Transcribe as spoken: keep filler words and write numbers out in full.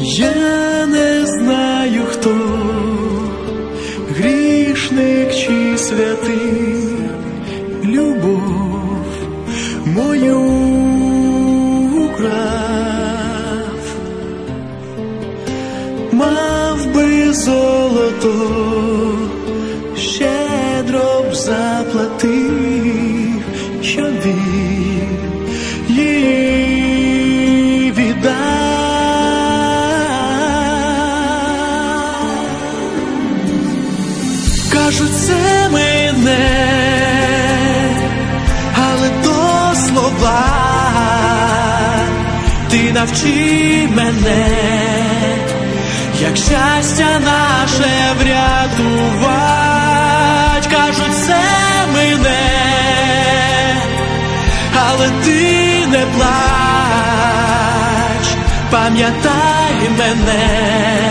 Я не знаю, хто грішник чи святий, любов мою украв. Мав би золото, щедро б заплатив, щоб він її віддав. Кажуть, це мене, але то слова. Ти навчи мене, як щастя наше врятувать. Кажуть, це мене, але ти не плач, пам'ятай мене.